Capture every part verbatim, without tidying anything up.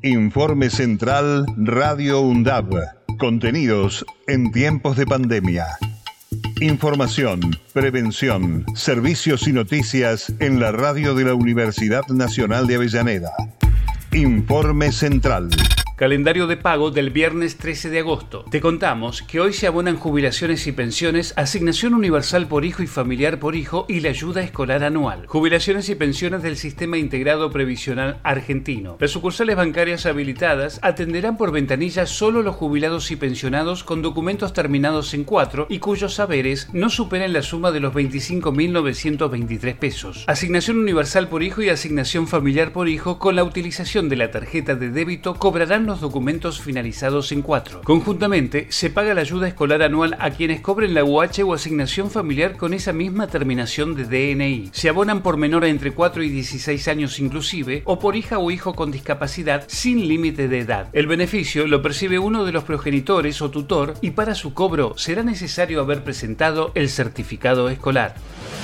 Informe Central Radio UNDAB. Contenidos en tiempos de pandemia. Información, prevención, servicios y noticias en la radio de la Universidad Nacional de Avellaneda. Informe Central. Calendario de pago del viernes trece de agosto. Te contamos que hoy se abonan jubilaciones y pensiones, asignación universal por hijo y familiar por hijo y la ayuda escolar anual. Jubilaciones y pensiones del Sistema Integrado Previsional Argentino. Las sucursales bancarias habilitadas atenderán por ventanilla solo los jubilados y pensionados con documentos terminados en cuatro y cuyos saberes no superen la suma de los veinticinco mil novecientos veintitrés pesos. Asignación universal por hijo y asignación familiar por hijo con la utilización de la tarjeta de débito cobrarán los documentos finalizados en cuatro. Conjuntamente, se paga la ayuda escolar anual a quienes cobren la U H o asignación familiar con esa misma terminación de D N I. Se abonan por menor entre cuatro y dieciséis años inclusive, o por hija o hijo con discapacidad sin límite de edad. El beneficio lo percibe uno de los progenitores o tutor y para su cobro será necesario haber presentado el certificado escolar.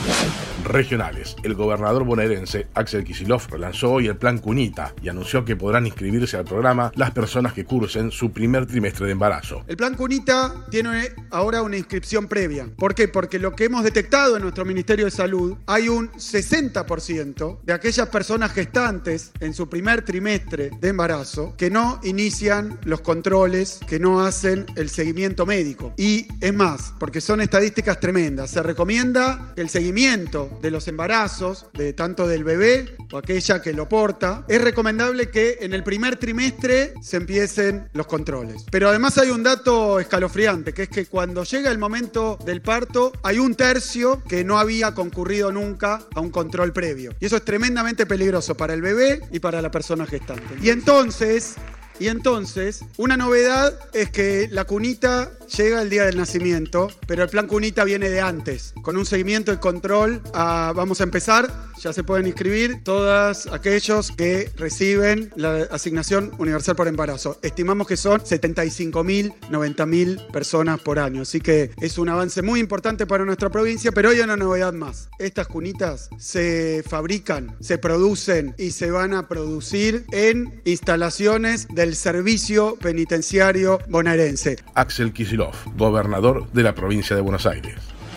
Regionales. El gobernador bonaerense Axel Kicillof relanzó hoy el Plan Cunita y anunció que podrán inscribirse al programa las personas que cursen su primer trimestre de embarazo. El Plan Cunita tiene ahora una inscripción previa. ¿Por qué? Porque lo que hemos detectado en nuestro Ministerio de Salud, hay un sesenta por ciento de aquellas personas gestantes en su primer trimestre de embarazo que no inician los controles, que no hacen el seguimiento médico. Y es más, porque son estadísticas tremendas, se recomienda que el seguimiento de los embarazos, de tanto del bebé o aquella que lo porta, es recomendable que en el primer trimestre se empiecen los controles. Pero además hay un dato escalofriante, que es que cuando llega el momento del parto, hay un tercio que no había concurrido nunca a un control previo. Y eso es tremendamente peligroso para el bebé y para la persona gestante. Y entonces... Y entonces, una novedad es que la cunita llega el día del nacimiento, pero el Plan Cunita viene de antes, con un seguimiento y control. Ah, vamos a empezar, ya se pueden inscribir todos aquellos que reciben la asignación universal por embarazo. Estimamos que son setenta y cinco mil, noventa mil personas por año, así que es un avance muy importante para nuestra provincia, pero hoy hay una novedad más. Estas cunitas se fabrican, se producen y se van a producir en instalaciones del Servicio Penitenciario Bonaerense. Axel Kicillof, gobernador de la provincia de Buenos Aires.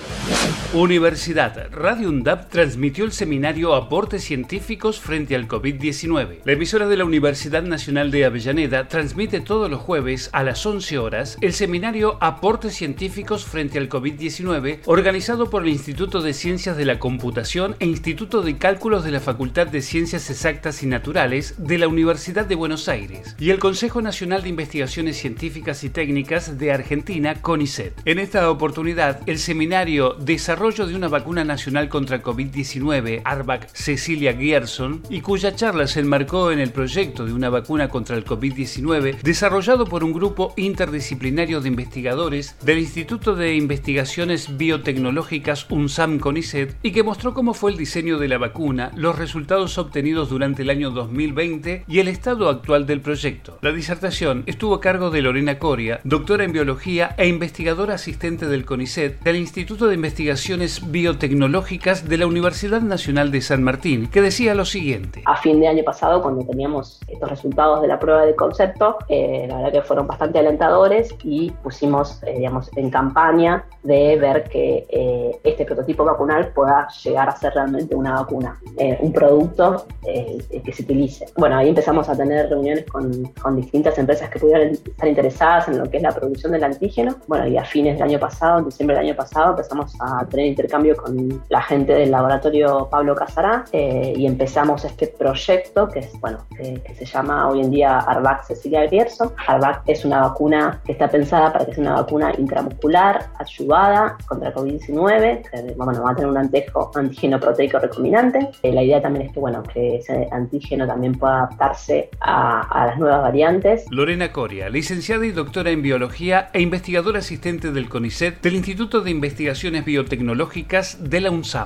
Universidad. Radio UNDAB transmitió el seminario Aportes Científicos frente al COVID diecinueve. La emisora de la Universidad Nacional de Avellaneda transmite todos los jueves a las once horas el seminario Aportes Científicos frente al COVID diecinueve, organizado por el Instituto de Ciencias de la Computación e Instituto de Cálculos de la Facultad de Ciencias Exactas y Naturales de la Universidad de Buenos Aires y el Consejo Nacional de Investigaciones Científicas y Técnicas de Argentina, CONICET. En esta oportunidad, el seminario Desarrollo de una vacuna nacional contra COVID diecinueve, ARVAC Cecilia Gerson, y cuya charla se enmarcó en el proyecto de una vacuna contra el COVID diecinueve desarrollado por un grupo interdisciplinario de investigadores del Instituto de Investigaciones Biotecnológicas UNSAM CONICET y que mostró cómo fue el diseño de la vacuna, los resultados obtenidos durante el año dos mil veinte y el estado actual del proyecto. La disertación estuvo a cargo de Lorena Coria, doctora en biología e investigadora asistente del CONICET del Instituto de Investigaciones Biotecnológicas de la Universidad Nacional de San Martín, que decía lo siguiente. A fin de año pasado, cuando teníamos estos resultados de la prueba de concepto, eh, la verdad que fueron bastante alentadores y pusimos, eh, digamos, en campaña de ver que eh, este prototipo vacunal pueda llegar a ser realmente una vacuna, eh, un producto eh, que se utilice. Bueno, ahí empezamos a tener reuniones con, con distintas empresas que pudieran estar interesadas en lo que es la producción del antígeno. Bueno, y a fines del año pasado, en diciembre del año pasado, empezamos a tener intercambio con la gente del laboratorio Pablo Casará eh, y empezamos este proyecto que es, bueno, que, que se llama hoy en día ARVAC Cecilia Gerson. ARVAC es una vacuna que está pensada para que sea una vacuna intramuscular, adyuvada contra COVID diecinueve, que bueno, va a tener un antejo, antígeno proteico recombinante. Eh, la idea también es que, bueno, que ese antígeno también pueda adaptarse a, a las nuevas variantes. Lorena Coria, licenciada y doctora en biología e investigadora asistente del CONICET del Instituto de Investigaciones Biotecnológicas de la UNSAM.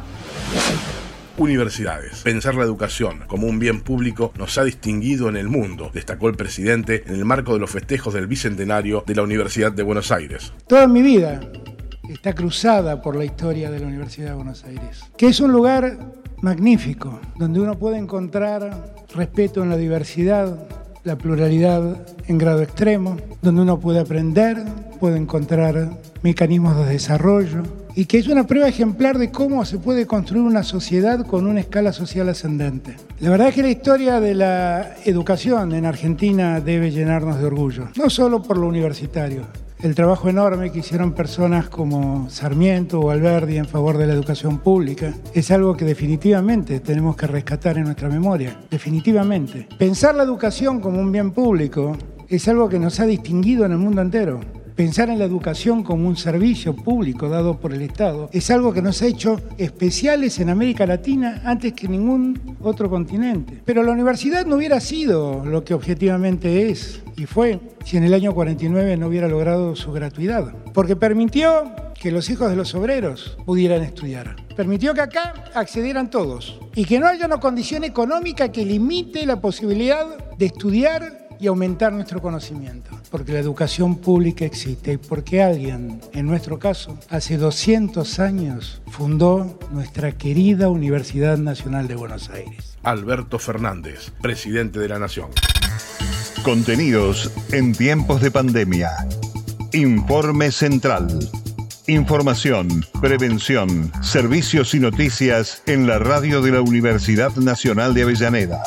Universidades. Pensar la educación como un bien público nos ha distinguido en el mundo, destacó el presidente en el marco de los festejos del bicentenario de la Universidad de Buenos Aires. Toda mi vida está cruzada por la historia de la Universidad de Buenos Aires, que es un lugar magnífico, donde uno puede encontrar respeto en la diversidad, la pluralidad en grado extremo, donde uno puede aprender, puede encontrar mecanismos de desarrollo, y que es una prueba ejemplar de cómo se puede construir una sociedad con una escala social ascendente. La verdad es que la historia de la educación en Argentina debe llenarnos de orgullo, no solo por lo universitario. El trabajo enorme que hicieron personas como Sarmiento o Alberdi en favor de la educación pública es algo que definitivamente tenemos que rescatar en nuestra memoria, definitivamente. Pensar la educación como un bien público es algo que nos ha distinguido en el mundo entero. Pensar en la educación como un servicio público dado por el Estado es algo que nos ha hecho especiales en América Latina antes que ningún otro continente. Pero la universidad no hubiera sido lo que objetivamente es y fue si en el año cuarenta y nueve no hubiera logrado su gratuidad. Porque permitió que los hijos de los obreros pudieran estudiar. Permitió que acá accedieran todos y que no haya una condición económica que limite la posibilidad de estudiar y aumentar nuestro conocimiento, porque la educación pública existe y porque alguien, en nuestro caso, hace doscientos años fundó nuestra querida Universidad Nacional de Buenos Aires. Alberto Fernández, presidente de la Nación. Contenidos en tiempos de pandemia. Informe Central. Información, prevención, servicios y noticias en la radio de la Universidad Nacional de Avellaneda.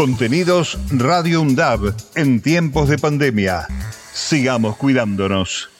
Contenidos Radio UNDAB en tiempos de pandemia. Sigamos cuidándonos.